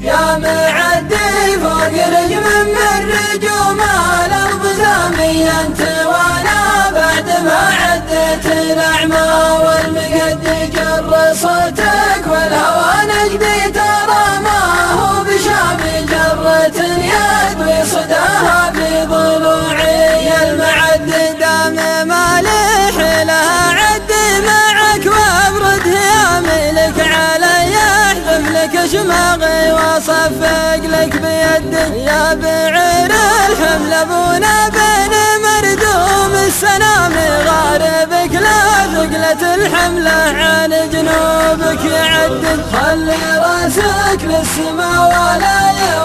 يا معدي فوق نجم من نجوم الأرض سامي أنت وأنا بعد ما عديت الأعمى والمقد جر صوتك والهوى نجدي ترى ما هو بشام جرة يدوي صداها في ضلوعي المعد دام مالح لها عد معك وابرد يا ملك علي احذف لك شماغي واصفق لك بيدي يا بعير الحمل ابونا بين مردوم السلام غاربك لا ثقلة الحملة عن جنوبك يعدل خلي راسك للسما ولا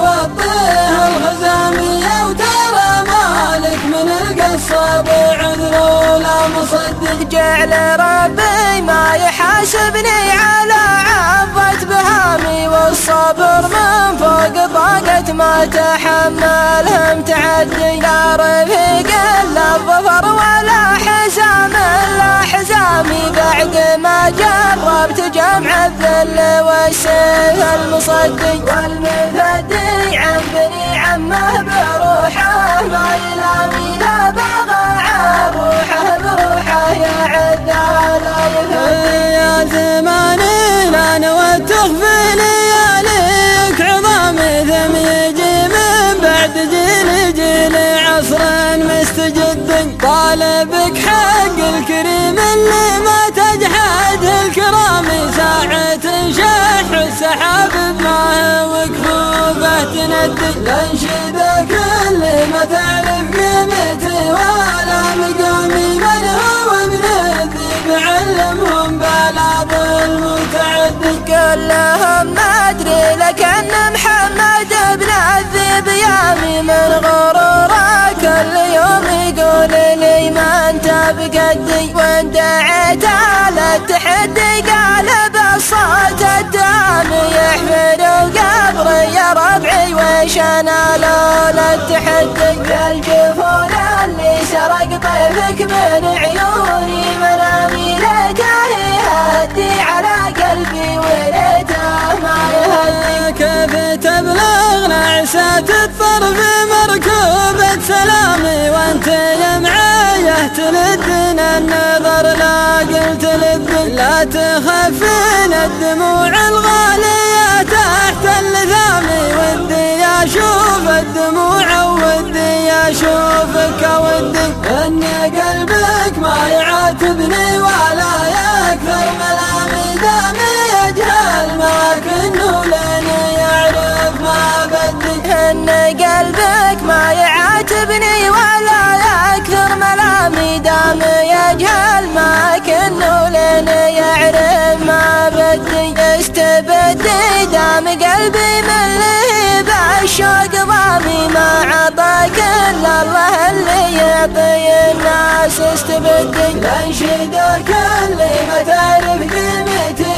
يوطيها الخزامية وترى مالك من القصة بعذر ولا مصدق جعل ربي ما يحاسبني على عضة بهامي والصبر من فوق طاقة ما تحملهم تعدي لا رفيق الا الظفر ولا حزام الا حزامي بعد ما جربت جمع الذل والسيف المصدي والمفدي عن بني عمه بروحه ما يلامي لا بغى عن روحه بروحه يا عدال يا زماني لا نويت تخفي لياليك عظامي ثم يجي من بعد جيل عصر مستجد طالبك حق الكريم اللي ما تجحد الكرام ساعة شح السحاب ما وقفوفه تندي لانشدك اللي ما تعرف قيمتي ولا مقامي من هو ابن الذيب علمهم بلاط المتعدي كلهم ما ادري لكن محمد ابن الذيب يامي من غروره كل يوم يقول لي ما انت بقدي وان دعيت على التحدي قال بالصوت الدامي يحمد القبر يا ربعي ويش انا لولا التحدي يا الجفون اللي سرق طيفك من عيوني منامي ليته يهدي على قلبي وليته ما يهدي كيف تبلغ نعسات الطرف مركوبة سلامي وانت يا معايه تلدنا النظر لا قلت للذل لا تخفين الدموع الغالية تحت اللثامي ودي اشوف الدموع ودي اشوفك ودي ان قلبك ما يعاتبني ولا يكثر ملامي دامي يجهل ما كنه لين يعرف ما بدي ان قلبك ما يعاتبني ولا يكثر ملامي دام يجهل ما كنه لين يعرف ما بدي استبدي دام قلبي من لهيب الشوق ضامي ما عطاك الا الله اللي يعطي الناس استبدي لانشدك اللي ما تعرف قيمتي